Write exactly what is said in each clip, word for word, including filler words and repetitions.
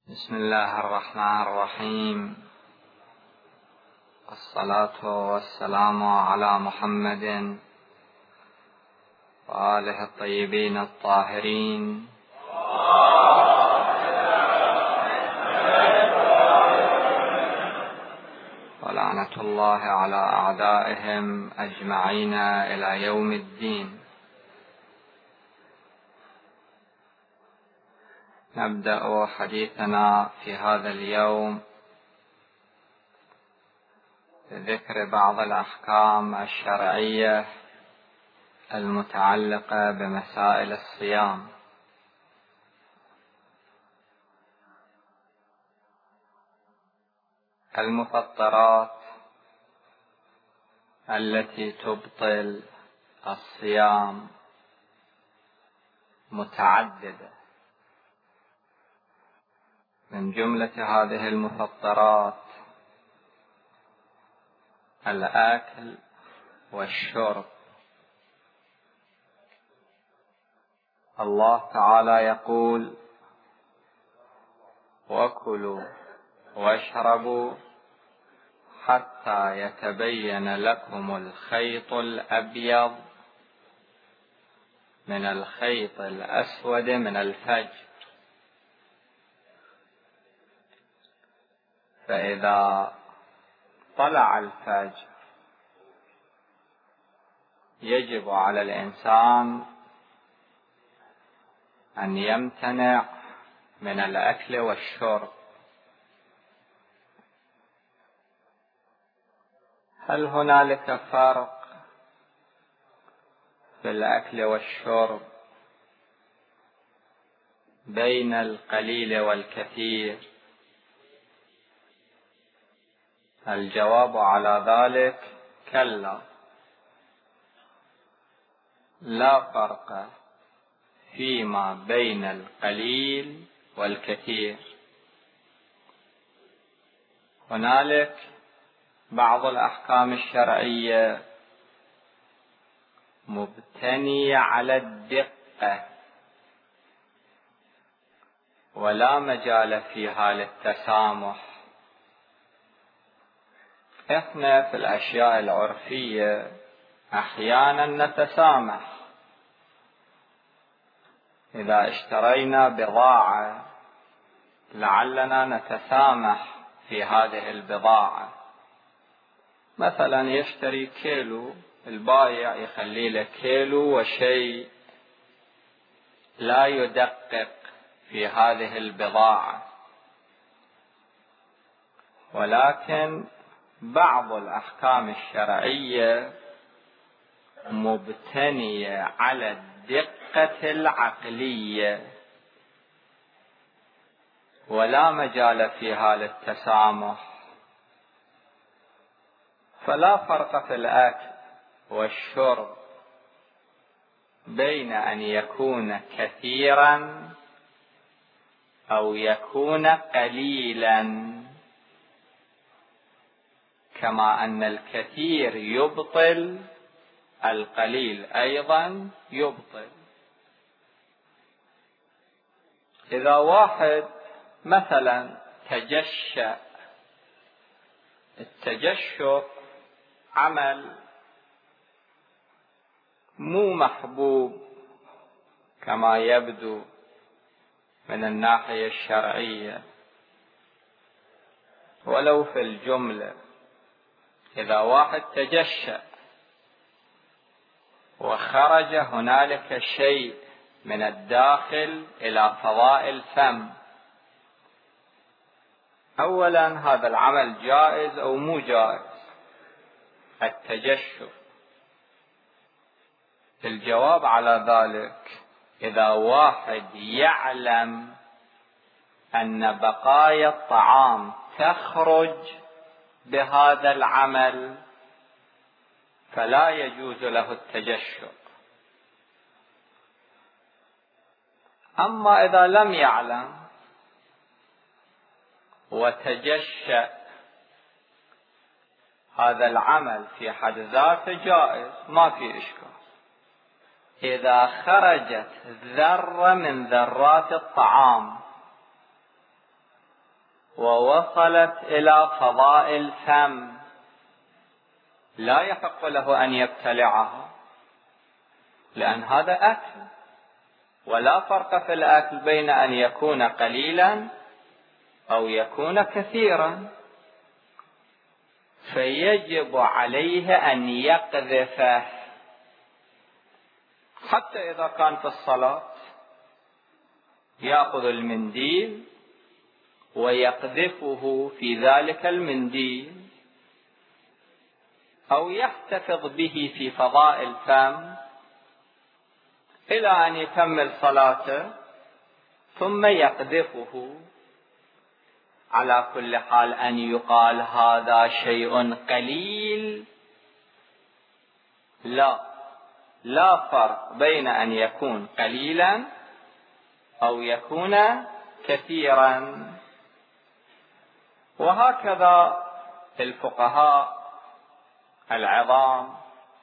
بسم الله الرحمن الرحيم، الصلاة والسلام على محمد وآله الطيبين الطاهرين، ولعنة الله على أعدائهم أجمعين إلى يوم الدين. نبدأ حديثنا في هذا اليوم بذكر بعض الأحكام الشرعية المتعلقة بمسائل الصيام. المفطرات التي تبطل الصيام متعددة، من جملة هذه المفطرات الأكل والشرب. الله تعالى يقول: وكلوا واشربوا حتى يتبين لكم الخيط الأبيض من الخيط الأسود من الفجر، فإذا طلع الفجر يجب على الإنسان أن يمتنع من الأكل والشرب. هل هنالك فرق في الأكل والشرب بين القليل والكثير؟ الجواب على ذلك: كلا، لا فرق فيما بين القليل والكثير. هنالك بعض الأحكام الشرعية مبتنية على الدقة، ولا مجال فيها للتسامح. احنا في الأشياء العرفية أحيانا نتسامح. إذا اشترينا بضاعة لعلنا نتسامح في هذه البضاعة، مثلا يشتري كيلو، البائع يخلي له كيلو وشيء، لا يدقق في هذه البضاعة. ولكن بعض الأحكام الشرعية مبتنية على الدقة العقلية، ولا مجال فيها للتسامح. فلا فرق في الأكل والشرب بين أن يكون كثيرا أو يكون قليلا، كما أن الكثير يبطل القليل أيضا يبطل. إذا واحد مثلا تجشأ، التجشؤ عمل مو محبوب كما يبدو من الناحية الشرعية، ولو في الجملة. إذا واحد تجشأ وخرج هنالك شيء من الداخل إلى فضاء الفم، أولا هذا العمل جائز أو مو جائز التجشؤ؟ الجواب على ذلك: إذا واحد يعلم أن بقايا الطعام تخرج بهذا العمل فلا يجوز له التجشؤ. أما إذا لم يعلم وتجشأ، هذا العمل في حد ذاته جائز، ما في إشكال. إذا خرجت ذرة من ذرات الطعام ووصلت إلى فضاء الفم لا يحق له أن يبتلعها، لأن هذا أكل، ولا فرق في الأكل بين أن يكون قليلا أو يكون كثيرا، فيجب عليه أن يقذفه حتى إذا كان في الصلاة يأخذ المنديل ويقذفه في ذلك المنديل، أو يحتفظ به في فضاء الفم إلى أن يكمل صلاته ثم يقذفه. على كل حال أن يقال هذا شيء قليل، لا لا فرق بين أن يكون قليلا أو يكون كثيرا. وهكذا الفقهاء العظام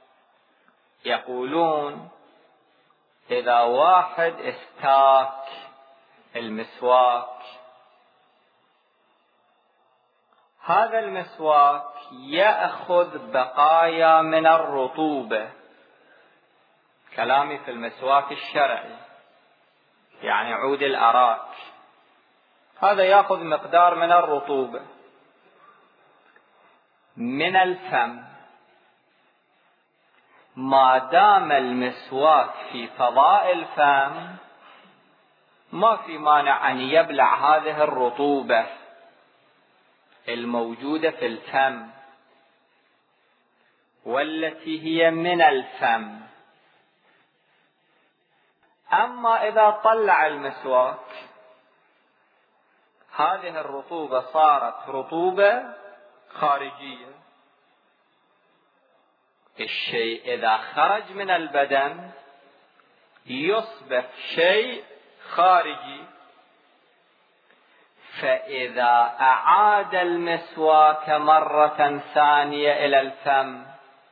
يقولون إذا واحد استاك المسواك، هذا المسواك يأخذ بقايا من الرطوبة، كلامي في المسواك الشرعي يعني عود الأراك، هذا يأخذ مقدار من الرطوبة من الفم. ما دام المسواك في فضاء الفم ما في مانع أن يبلع هذه الرطوبة الموجودة في الفم والتي هي من الفم. أما إذا طلع المسواك هذه الرطوبة صارت رطوبة خارجية. الشيء إذا خرج من البدن يصبح شيء خارجي، فإذا أعاد المسواك مرة ثانية إلى الفم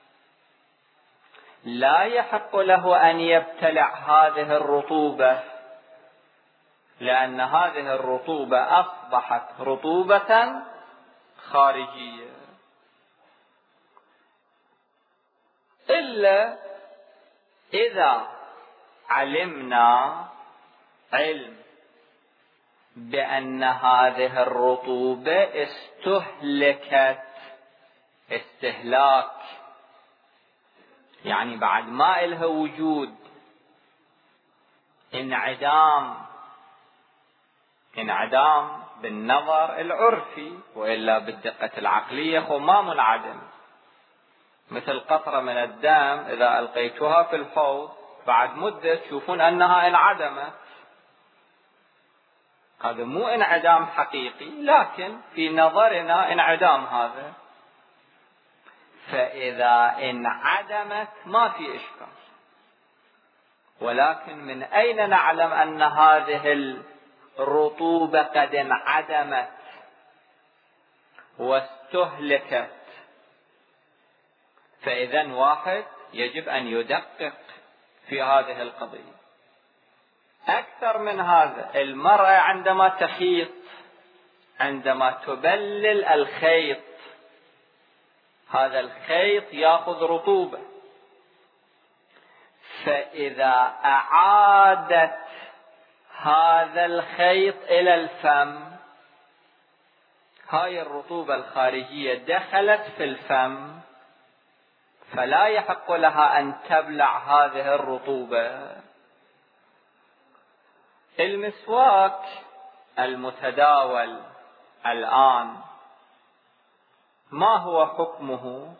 لا يحق له أن يبتلع هذه الرطوبة، لأن هذه الرطوبة أصبحت رطوبة خارجية. إلا إذا علمنا علم بأن هذه الرطوبة استهلكت استهلاك، يعني بعد ما إلها وجود انعدام انعدام بالنظر العرفي، وإلا بالدقة العقلية هو ما منعدم، مثل قطرة من الدم إذا ألقيتها في الحوض بعد مدة تشوفون أنها انعدمت. هذا مو انعدام حقيقي، لكن في نظرنا انعدام هذا. فإذا انعدمت ما في إشكال، ولكن من أين نعلم أن هذه الرطوبة قد انعدمت واستهلكت؟ فإذا واحد يجب أن يدقق في هذه القضية. أكثر من هذا، المرأة عندما تخيط، عندما تبلل الخيط، هذا الخيط يأخذ رطوبة، فإذا أعادت هذا الخيط إلى الفم هاي الرطوبة الخارجية دخلت في الفم، فلا يحق لها أن تبلع هذه الرطوبة. المسواك المتداول الآن ما هو حكمه؟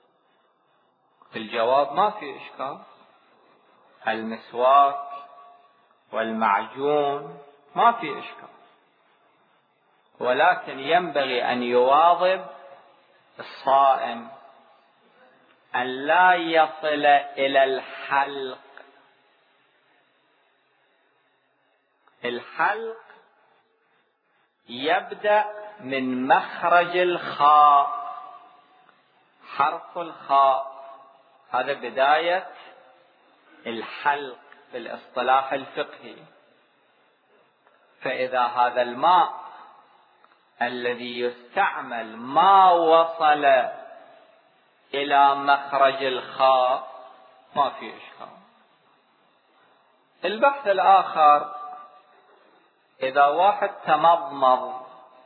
الجواب ما في إشكال، المسواك والمعجون ما في إشكال، ولكن ينبغي أن يواظب الصائم أن لا يصل إلى الحلق. الحلق يبدأ من مخرج الخاء، حرف الخاء، هذا بداية الحلق في الاصطلاح الفقهي. فإذا هذا الماء الذي يستعمل ما وصل إلى مخرج الخاء ما في إشكال. البحث الآخر إذا واحد تمضمض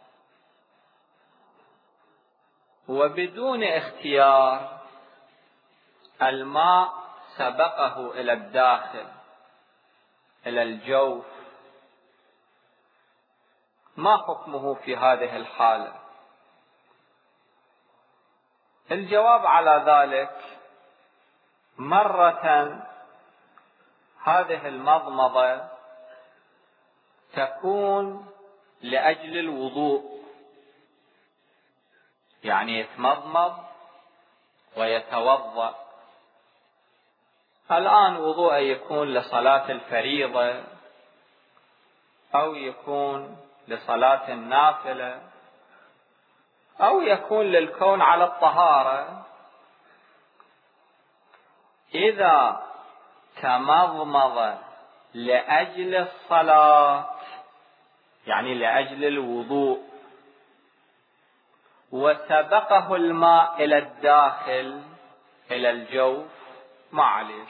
وبدون اختيار الماء سبقه إلى الداخل إلى الجوف، ما حكمه في هذه الحالة؟ الجواب على ذلك مرة هذه المضمضة تكون لأجل الوضوء، يعني يتمضمض ويتوضأ. الآن وضوء يكون لصلاة الفريضة أو يكون لصلاة النافلة أو يكون للكون على الطهارة. إذا تمضمض لأجل الصلاة يعني لأجل الوضوء وسبقه الماء إلى الداخل إلى الجوف ما عليه،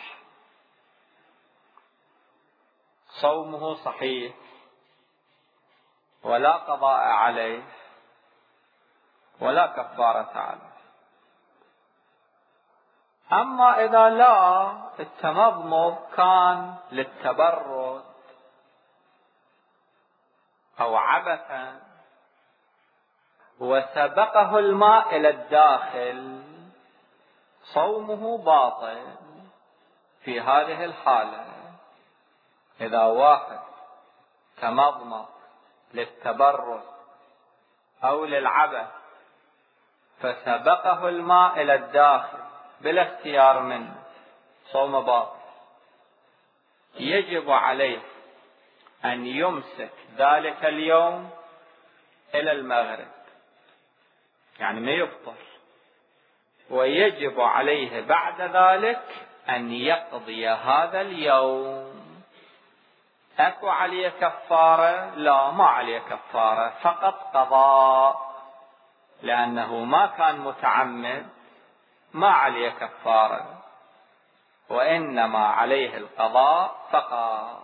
صومه صحيح ولا قضاء عليه ولا كفارة عليه. أما إذا لا التمضمض كان للتبرد أو عبثا وسبقه الماء إلى الداخل صومه باطل. في هذه الحالة إذا واحد تمضمض للتبرد أو للعبث فسبقه الماء إلى الداخل بلا اختيار منه صوم باطل، يجب عليه أن يمسك ذلك اليوم إلى المغرب، يعني ما يفطر، ويجب عليه بعد ذلك أن يقضي هذا اليوم. أكو عليه كفارة؟ لا، ما عليه كفارة، فقط قضاء، لأنه ما كان متعمد، ما عليه كفارة، وإنما عليه القضاء فقط.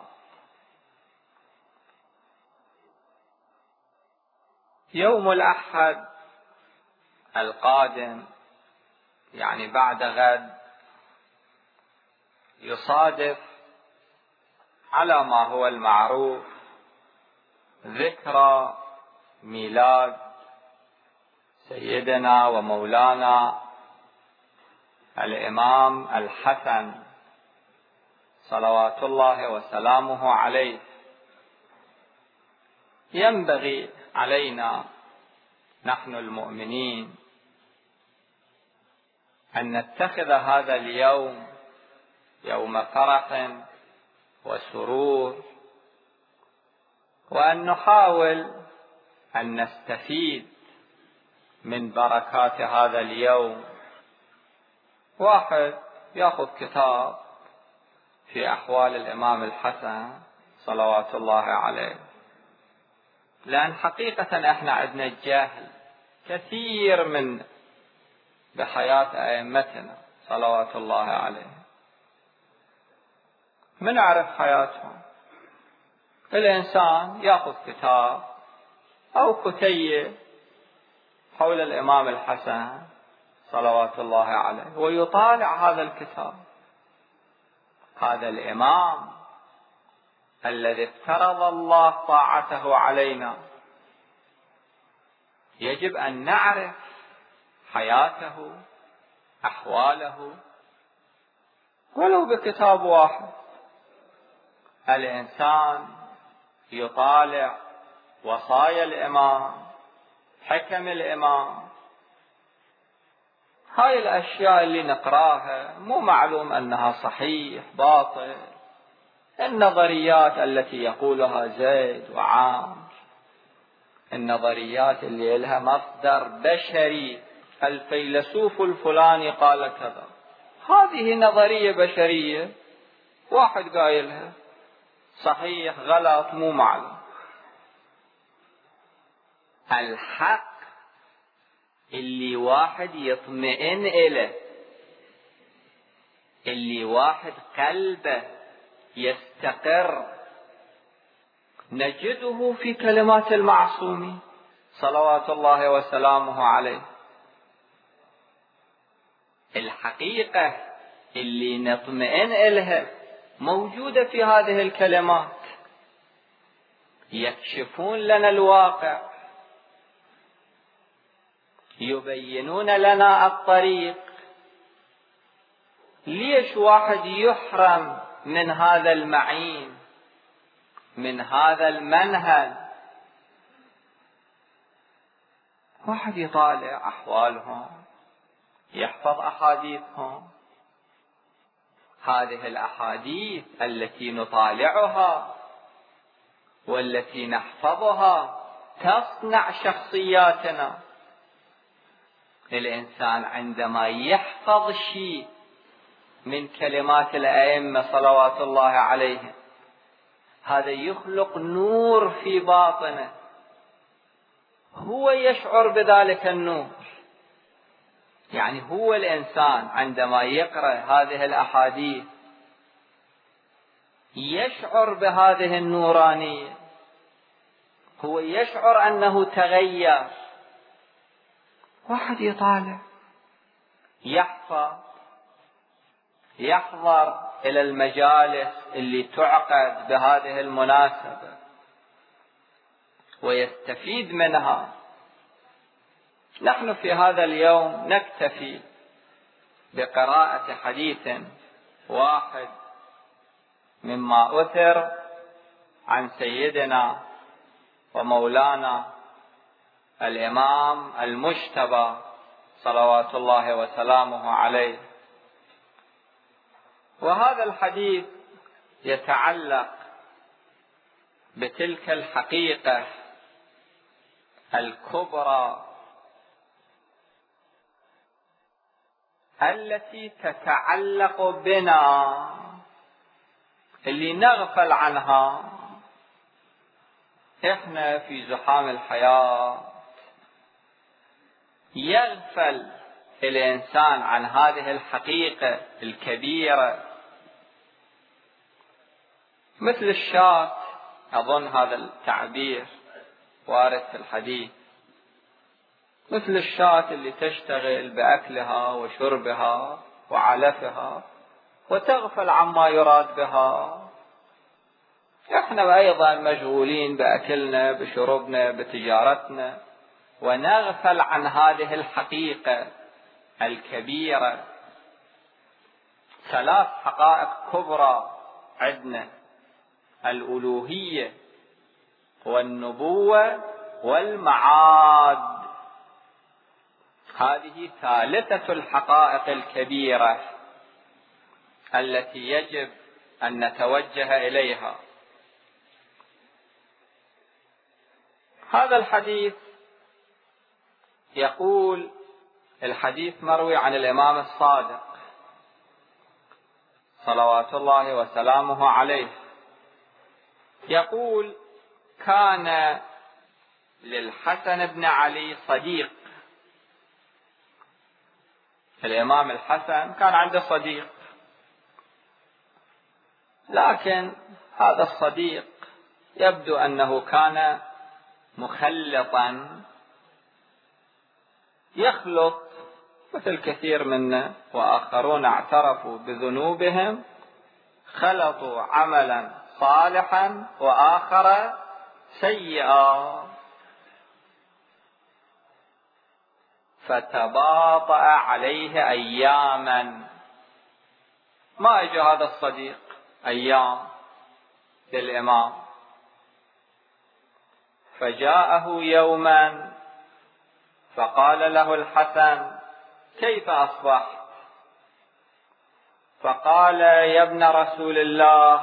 يوم الأحد القادم يعني بعد غد يصادف على ما هو المعروف ذكرى ميلاد سيدنا ومولانا الإمام الحسن صلوات الله وسلامه عليه. ينبغي علينا نحن المؤمنين أن نتخذ هذا اليوم يوم فرح وسرور، وأن نحاول أن نستفيد من بركات هذا اليوم. واحد يأخذ كتاب في أحوال الإمام الحسن صلوات الله عليه، لأن حقيقة احنا عندنا الجهل كثير من بحياة أئمتنا صلوات الله عليه، من نعرف حياتهم. الإنسان يأخذ كتاب أو كتيب حول الإمام الحسن صلوات الله عليه ويطالع هذا الكتاب. هذا الإمام الذي افترض الله طاعته علينا يجب أن نعرف حياته أحواله ولو بكتاب واحد. الإنسان يطالع وصايا الإمام، حكم الإمام، هاي الأشياء اللي نقراها مو معلوم أنها صحيح باطل. النظريات التي يقولها زيد وعامر، النظريات اللي لها مصدر بشري، الفيلسوف الفلاني قال كذا، هذه نظرية بشرية واحد قايلها، صحيح غلط مو معلوم. الحق اللي واحد يطمئن إليه، اللي واحد قلبه يستقر، نجده في كلمات المعصوم صلوات الله وسلامه عليه. الحقيقة اللي نطمئن إليها موجودة في هذه الكلمات، يكشفون لنا الواقع، يبينون لنا الطريق. ليش واحد يحرم من هذا المعين، من هذا المنهج؟ واحد يطالع أحوالهم، يحفظ أحاديثهم. هذه الأحاديث التي نطالعها والتي نحفظها تصنع شخصياتنا. الإنسان عندما يحفظ شيء من كلمات الأئمة صلوات الله عليهم، هذا يخلق نور في باطنه، هو يشعر بذلك النور. يعني هو الإنسان عندما يقرأ هذه الأحاديث يشعر بهذه النورانية، هو يشعر أنه تغير. واحد يطالع، يحفظ، يحضر إلى المجالس اللي تعقد بهذه المناسبة ويستفيد منها. نحن في هذا اليوم نكتفي بقراءة حديث واحد مما أثر عن سيدنا ومولانا الإمام المجتبى صلوات الله وسلامه عليه. وهذا الحديث يتعلق بتلك الحقيقة الكبرى التي تتعلق بنا، اللي نغفل عنها. احنا في زحام الحياة يغفل الإنسان عن هذه الحقيقة الكبيرة. مثل الشاة، أظن هذا التعبير وارد في الحديث، مثل الشاة اللي تشتغل بأكلها وشربها وعلفها وتغفل عما يراد بها. احنا أيضا مشغولين بأكلنا بشربنا بتجارتنا، ونغفل عن هذه الحقيقة الكبيرة. ثلاث حقائق كبرى عندنا: الألوهية والنبوة والمعاد. هذه ثالثة الحقائق الكبيرة التي يجب أن نتوجه إليها. هذا الحديث يقول، الحديث مروي عن الإمام الصادق صلوات الله وسلامه عليه، يقول: كان للحسن بن علي صديق. الإمام الحسن كان عنده صديق، لكن هذا الصديق يبدو أنه كان مخلطا، يخلط مثل كثير منا، وآخرون اعترفوا بذنوبهم، خلطوا عملا صالحا وآخر سيئا، فتباطأ عليه أياما. ما اجى هذا الصديق أيام للإمام، فجاءه يوما فقال له الحسن: كيف أصبحت؟ فقال: يا ابن رسول الله،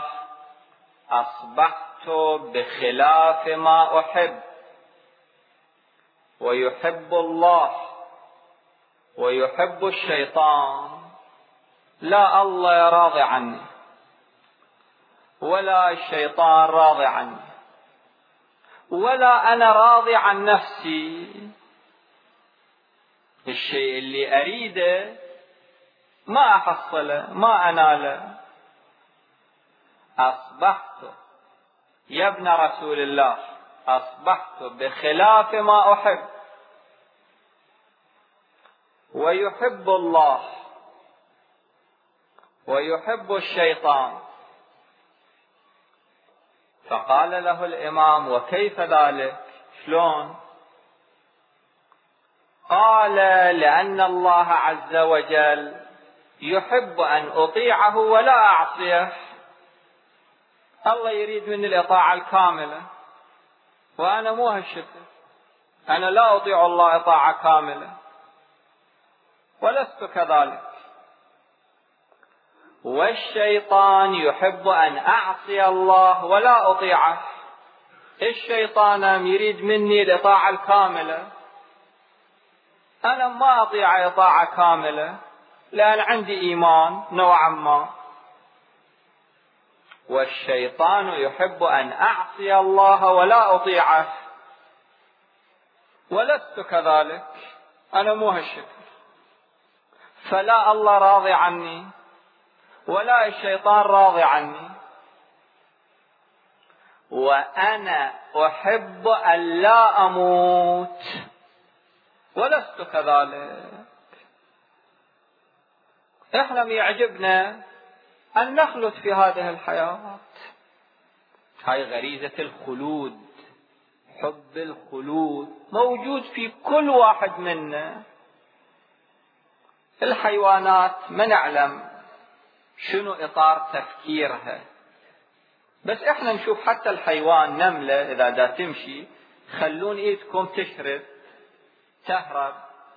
أصبحت بخلاف ما أحب، ويحب الله ويحب الشيطان. لا الله راضي عني ولا الشيطان راضي عني، ولا أنا راضي عن نفسي، الشيء اللي أريده ما أحصله ما أناله. أصبحت يا ابن رسول الله أصبحت بخلاف ما أحب، ويحب الله ويحب الشيطان. فقال له الإمام: وكيف ذلك؟ شلون؟ قال: لأن الله عز وجل يحب أن أطيعه ولا أعصيه. الله يريد مني الإطاعة الكاملة، وأنا مو هالشكل، أنا لا أطيع الله إطاعة كاملة، ولست كذلك. والشيطان يحب أن أعصي الله ولا أطيعه. الشيطان يريد مني الإطاعة الكاملة، أنا ما أطيع إطاعة كاملة لأن عندي إيمان نوعا ما. والشيطان يحب أن أعصي الله ولا أطيعه، ولست كذلك، أنا مو هالشكل. فلا الله راضي عني ولا الشيطان راضي عني، وأنا أحب أن لا أموت ولست كذلك. إحنا يعجبنا أن نخلد في هذه الحياة. هاي غريزة الخلود، حب الخلود موجود في كل واحد منا. الحيوانات ما نعلم شنو إطار تفكيرها، بس إحنا نشوف حتى الحيوان نملة إذا دا تمشي خلون إيدكم تشرد تهرب.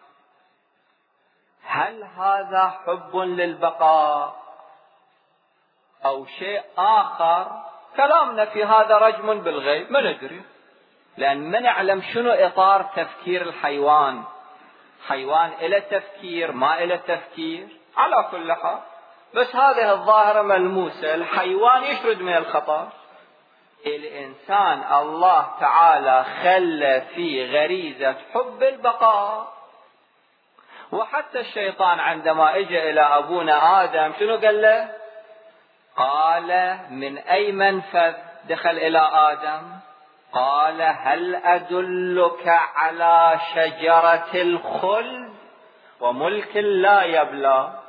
هل هذا حب للبقاء أو شيء آخر؟ كلامنا في هذا رجم بالغيب، ما ندري، لأن ما نعلم شنو إطار تفكير الحيوان. حيوان إلى تفكير ما إلى تفكير، على كل حال بس هذه الظاهرة ملموسة. الحيوان يشرد من الخطر، الإنسان الله تعالى خلى فيه غريزة حب البقاء. وحتى الشيطان عندما اجى إلى أبونا آدم شنو قال له؟ قال: من أي منفذ دخل إلى آدم؟ قال: هل أدلك على شجرة الخلد وملك لا يبلى؟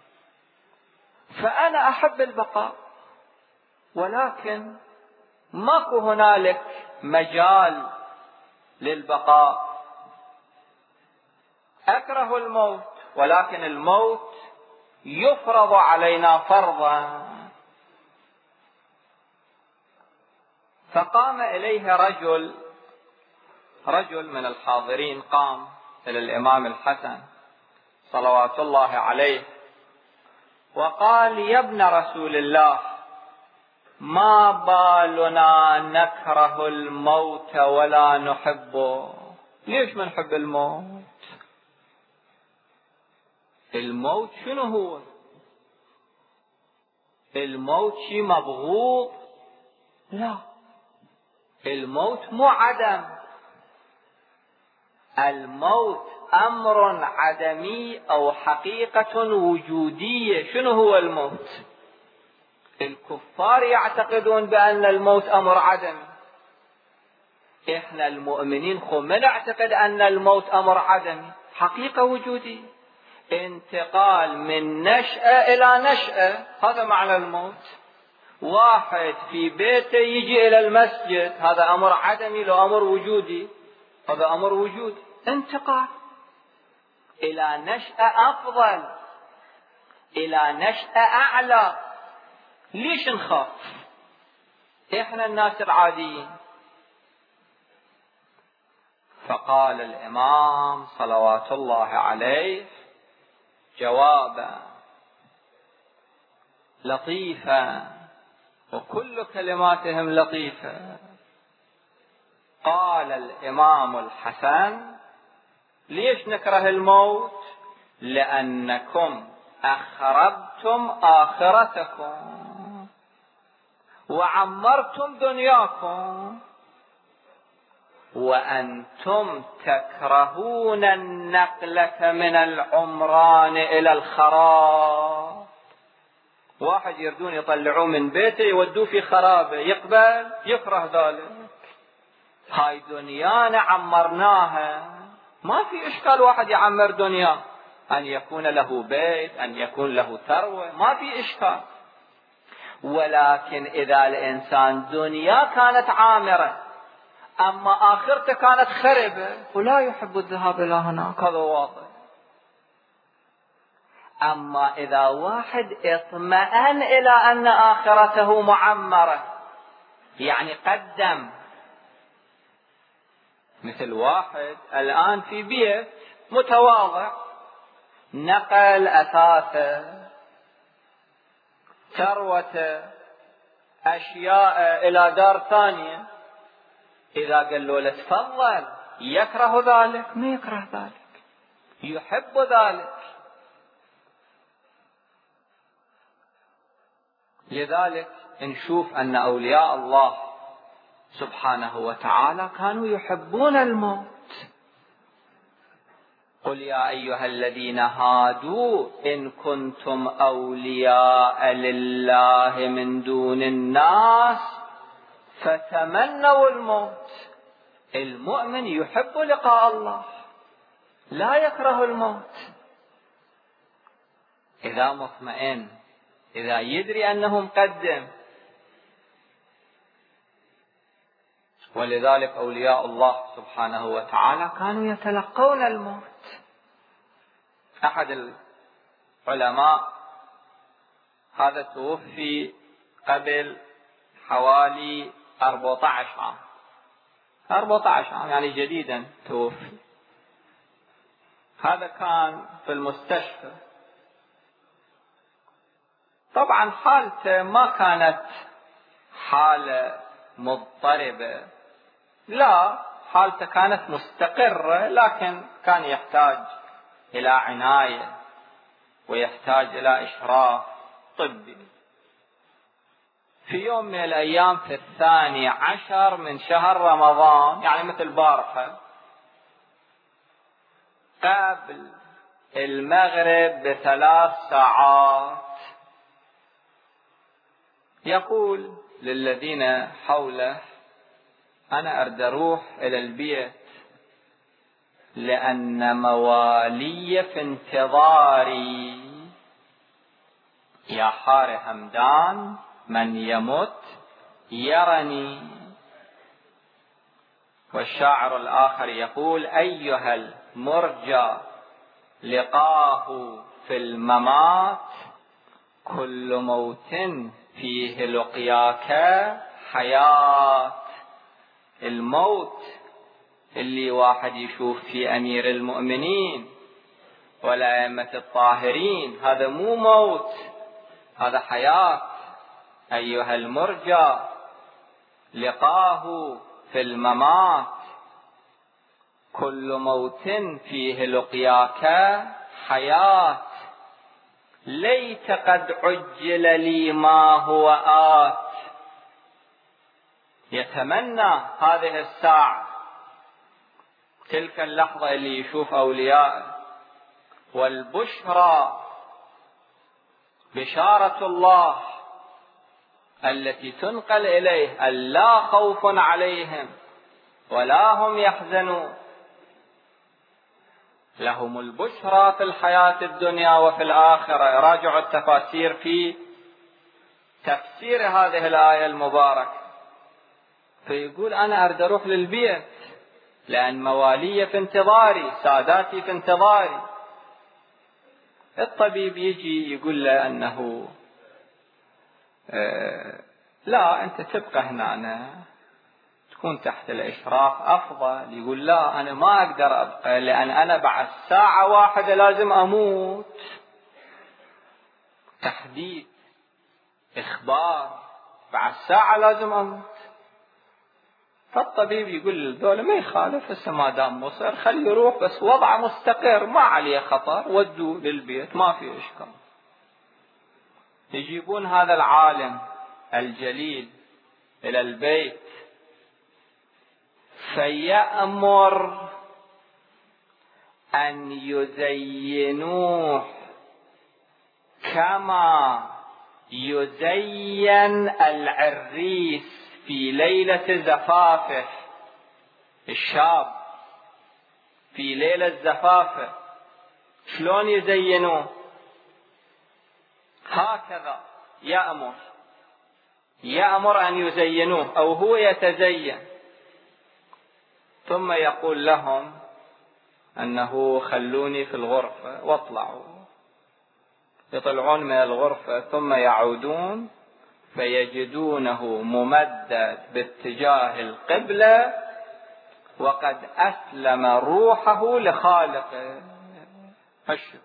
فأنا أحب البقاء، ولكن ماكو هنالك مجال للبقاء. أكره الموت، ولكن الموت يفرض علينا فرضا. فقام إليه رجل رجل من الحاضرين، قام إلى الإمام الحسن صلوات الله عليه وقال: يا ابن رسول الله، ما بالنا نكره الموت ولا نحبه؟ ليش ما نحب الموت؟ الموت شنو هو؟ الموت شيء مبغوض؟ لا، الموت مو عدم، الموت أمر عدمي أو حقيقة وجودية. شنو هو الموت؟ الكفار يعتقدون بأن الموت أمر عدمي، إحنا المؤمنين خو ما نعتقد أن الموت أمر عدمي، حقيقة وجودية، انتقال من نشأة إلى نشأة، هذا معنى الموت. واحد في بيته يجي إلى المسجد، هذا أمر عدمي لو أمر وجودي؟ هذا أمر وجودي، انتقال إلى نشأة أفضل، إلى نشأة أعلى. ليش نخاف إحنا الناس العاديين؟ فقال الإمام صلوات الله عليه جوابا لطيفا، وكل كلماتهم لطيفة. قال الإمام الحسن: ليش نكره الموت؟ لأنكم أخربتم آخرتكم وعمرتم دنياكم. وأنتم تكرهون النقلة من العمران إلى الخراب. واحد يردون يطلعوه من بيته يودوه في خرابه، يقبل؟ يكره ذلك. هاي دنيانا عمرناها، ما في إشكال واحد يعمر دنيا، أن يكون له بيت، أن يكون له ثروة، ما في إشكال. ولكن إذا الإنسان دنيا كانت عامرة أما آخرته كانت خربة ولا يحب الذهاب إلى هناك، هذا واضح. أما إذا واحد اطمأن إلى أن آخرته معمرة، يعني قدم، مثل واحد الآن في بيت متواضع نقل أثاثه ثروته أشياء إلى دار ثانية، إذا قال له تفضل يكره ذلك؟ ما يكره ذلك، يحب ذلك. لذلك نشوف أن أولياء الله سبحانه وتعالى كانوا يحبون الموت. قل يا أيها الذين هادوا إن كنتم أولياء لله من دون الناس فتمنوا الموت. المؤمن يحب لقاء الله، لا يكره الموت. إذا مطمئن، إذا يدري أنه مقدم. ولذلك أولياء الله سبحانه وتعالى كانوا يتلقون الموت. أحد العلماء هذا توفي قبل حوالي أربعة عشر عام، أربعة عشر عام يعني جديدا توفي. هذا كان في المستشفى. طبعا حالته ما كانت حالة مضطربة، لا، حالته كانت مستقرة، لكن كان يحتاج إلى عناية ويحتاج إلى إشراف طبي. في يوم من الأيام في الثاني عشر من شهر رمضان، يعني مثل بارحة، قبل المغرب بثلاث ساعات، يقول للذين حوله أنا أريد أروح إلى البيت لأن موالي في انتظاري، يا حار همدان من يمت يرني. والشاعر الآخر يقول أيها المرجى لقاه في الممات كل موت فيه لقياك حياة. الموت اللي واحد يشوف في أمير المؤمنين والأئمة الطاهرين هذا مو موت، هذا حياة. أيها المرجى لقاه في الممات كل موت فيه لقياك حياة. ليت قد عجل لي ما هو آت. يتمنى هذه الساعة، تلك اللحظة اللي يشوف أولياء. والبشرى بشارة الله التي تنقل إليه ألا خوف عليهم ولا هم يحزنون، لهم البشرى في الحياة الدنيا وفي الآخرة. راجعوا التفاسير في تفسير هذه الآية المباركة. فيقول أنا أريد أروح للبيت لأن موالي في انتظاري، ساداتي في انتظاري. الطبيب يجي يقول له أنه آه لا أنت تبقى هنا، تكون تحت الإشراف أفضل. يقول لا أنا ما أقدر أبقى لأن أنا بعد ساعة واحدة لازم أموت. تحديد، إخبار، بعد ساعة لازم أموت. فالطبيب يقول للدولة ما يخالف، هسه ما دام مصر خليه يروح، بس وضعه مستقر ما عليه خطر، ودوه للبيت ما في إشكال. يجيبون هذا العالم الجليل إلى البيت، فيأمر أن يزينوه كما يزين العريس في ليلة زفافه. الشاب في ليلة زفافه شلون يزينوه؟ هكذا يأمر يأمر أن يزينوه أو هو يتزين، ثم يقول لهم أنه خلوني في الغرفة واطلعوا. يطلعون من الغرفة ثم يعودون فيجدونه ممدد باتجاه القبلة وقد أسلم روحه لخالقه. الشكر.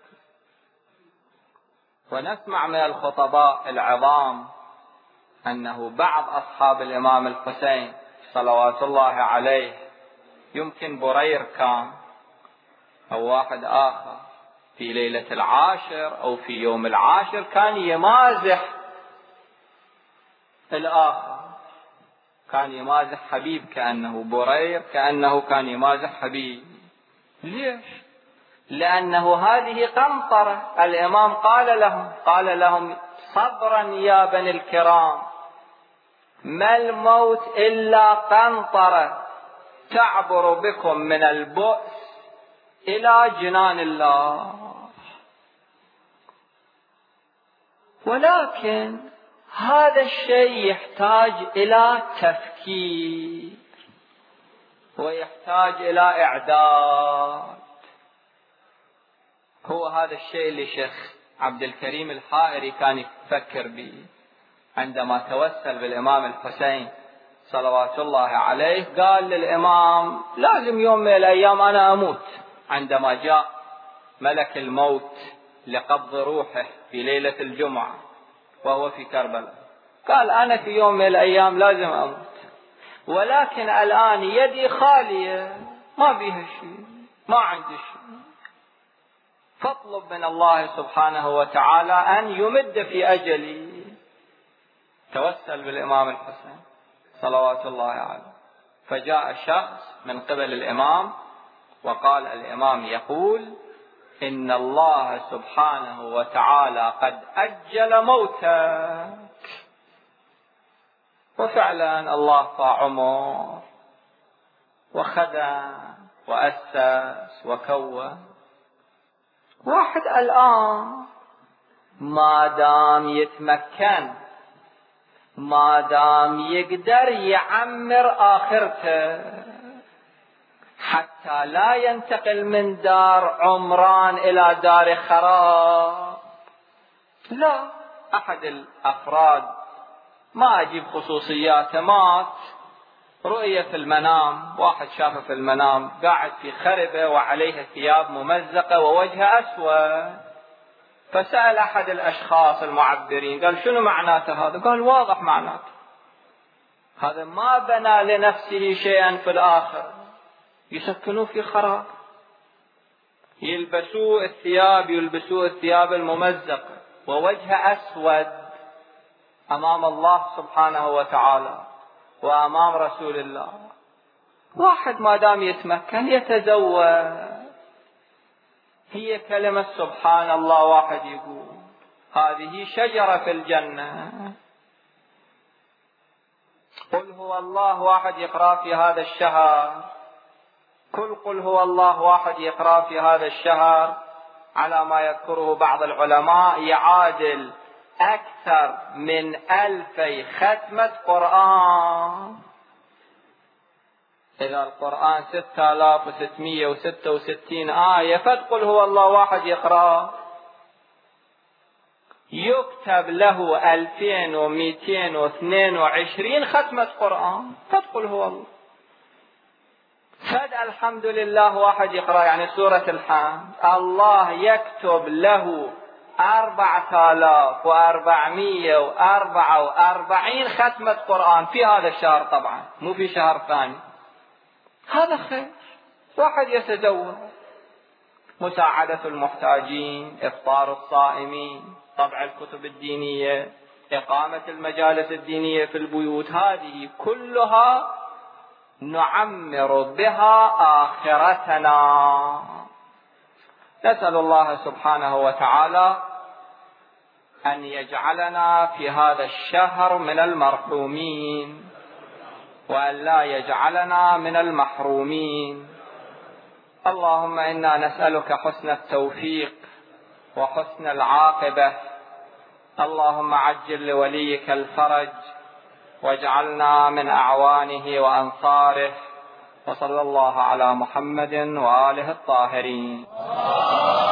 ونسمع من الخطباء العظام أنه بعض أصحاب الإمام الحسين صلوات الله عليه، يمكن برير كان أو واحد آخر، في ليلة العاشر أو في يوم العاشر كان يمازح الآخر، كان يمازح حبيب، كأنه برير كأنه كان يمازح حبيب. ليش؟ لأنه هذه قنطرة. الإمام قال لهم قال لهم صبرا يا بني الكرام، ما الموت إلا قنطرة تعبر بكم من البؤس إلى جنان الله. ولكن هذا الشيء يحتاج إلى تفكير ويحتاج إلى إعداد. هو هذا الشيء اللي شيخ عبد الكريم الحائري كان يفكر به عندما توسل بالإمام الحسين صلوات الله عليه. قال للإمام لازم يوم من الأيام أنا أموت. عندما جاء ملك الموت لقبض روحه في ليلة الجمعة وهو في كربلاء، قال أنا في يوم من الأيام لازم أموت، ولكن الآن يدي خالية ما بيها شيء، ما عندي شيء، فاطلب من الله سبحانه وتعالى أن يمد في أجلي. توسل بالإمام الحسين صلوات الله عليه. فجاء شخص من قبل الإمام وقال الإمام يقول إن الله سبحانه وتعالى قد أجل موتك. وفعلا الله طاع عمر وخدم وأسس وكون. واحد الآن ما دام يتمكن، ما دام يقدر يعمر آخرته حتى لا ينتقل من دار عمران إلى دار خراب. لا، أحد الأفراد ما أجيب خصوصياته مات، رؤية في المنام، واحد شافه في المنام قاعد في خربة وعليه ثياب ممزقة ووجهه أسود، فسأل أحد الأشخاص المعبرين قال شنو معناته هذا؟ قال واضح معناته، هذا ما بنى لنفسه شيئا في الآخر، يسكنوه في خراب، يلبسوه الثياب يلبسوه الثياب الممزقة ووجهه أسود أمام الله سبحانه وتعالى وأمام رسول الله. واحد ما دام يتمكن يتزوج، هي كلمة سبحان الله، واحد يقول هذه شجرة في الجنة. قل هو الله واحد يقرأ في هذا الشهر، كل قل هو الله واحد يقرأ في هذا الشهر على ما يذكره بعض العلماء يعادل أكثر من ألفي ختمة قرآن. إذا القرآن ستة آلاف وستمائة وستة وستين آية، فقل هو الله واحد يقرأ يكتب له ألفين ومئتين واثنين وعشرين ختمة قرآن. فقل هو الله فد الحمد لله واحد يقرأ يعني سورة الحمد، الله يكتب له أربعة آلاف وأربعمائة وأربعة وأربعين ختمة قرآن في هذا الشهر، طبعا مو في شهر ثاني. هذا خير. واحد يتزوج، مساعدة المحتاجين، إفطار الصائمين، طبع الكتب الدينية، إقامة المجالس الدينية في البيوت، هذه كلها نعمر بها آخرتنا. نسأل الله سبحانه وتعالى أن يجعلنا في هذا الشهر من المرحومين، وأن لا يجعلنا من المحرومين. اللهم إنا نسألك حسن التوفيق وحسن العاقبة. اللهم عجل لوليك الفرج، واجعلنا من أعوانه وأنصاره. وصلى الله على محمد وآله الطاهرين.